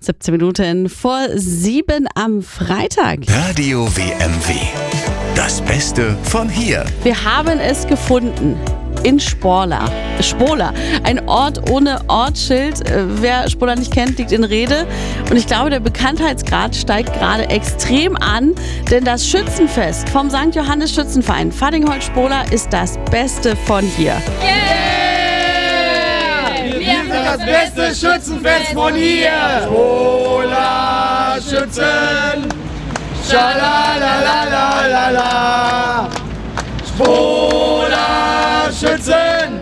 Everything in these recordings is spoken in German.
17 Minuten vor 7 am Freitag. Radio WMW. Das Beste von hier. Wir haben es gefunden. In Spola. Ein Ort ohne Ortsschild. Wer Spola nicht kennt, liegt in Rede. Und ich glaube, der Bekanntheitsgrad steigt gerade extrem an, denn das Schützenfest vom St. Johannes Schützenverein Fadingholz-Spola ist das Beste von hier. Wir sind das beste Schützenfest von hier. Spola Schützen, schalalalalala. Spola Schützen,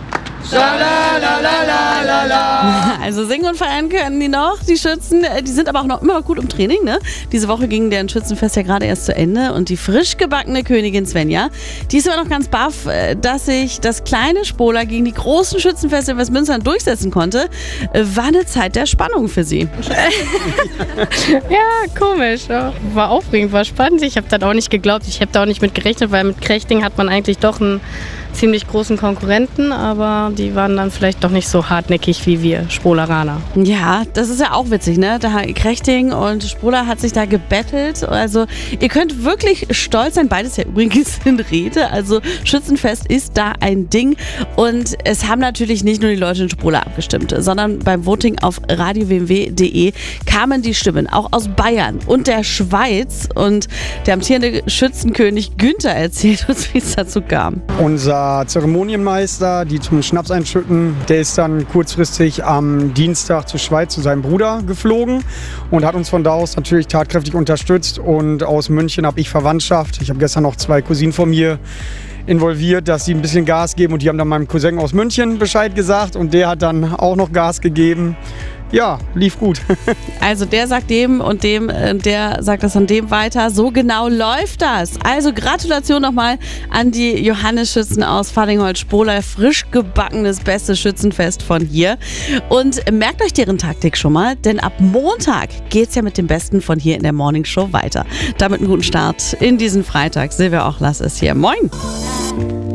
schalalalalala. Also singen und feiern können die noch, die Schützen. Die sind aber auch noch immer gut im Training, ne? Diese Woche ging deren Schützenfest ja gerade erst zu Ende und die frisch gebackene Königin Svenja, die ist immer noch ganz baff, dass sich das kleine Spola gegen die großen Schützenfeste in Westmünster durchsetzen konnte. War eine Zeit der Spannung für sie. Ja, komisch. Ja. War aufregend, war spannend. Ich habe dann auch nicht geglaubt, ich habe da auch nicht mit gerechnet, weil mit Krechting hat man eigentlich doch einen ziemlich großen Konkurrenten, aber die waren dann vielleicht doch nicht so hartnäckig wie wir Spolaraner. Ja, das ist ja auch witzig, ne? Da Krechting und Spola hat sich da gebettelt. Also ihr könnt wirklich stolz sein, beides ja übrigens in Rede. Also Schützenfest ist da ein Ding. Und es haben natürlich nicht nur die Leute in Spola abgestimmt, sondern beim Voting auf radiowmw.de kamen die Stimmen auch aus Bayern und der Schweiz. Und der amtierende Schützenkönig Günther erzählt uns, wie es dazu kam. Unser Zeremonienmeister, die zum Schnaps einschütten, der ist dann kurzfristig am Dienstag zur Schweiz zu seinem Bruder geflogen und hat uns von da aus natürlich tatkräftig unterstützt. Und aus München habe ich Verwandtschaft. Ich habe gestern noch 2 Cousinen von mir involviert, dass sie ein bisschen Gas geben, und die haben dann meinem Cousin aus München Bescheid gesagt und der hat dann auch noch Gas gegeben. Ja, lief gut. Also der sagt dem und dem, der sagt das an dem weiter. So genau läuft das. Also Gratulation nochmal an die Johannes-Schützen aus Fadingholz-Spola. Frisch gebackenes beste Schützenfest von hier. Und merkt euch deren Taktik schon mal, denn ab Montag geht's ja mit dem Besten von hier in der Morning Show weiter. Damit einen guten Start in diesen Freitag. Silvia Ochlas ist hier. Moin!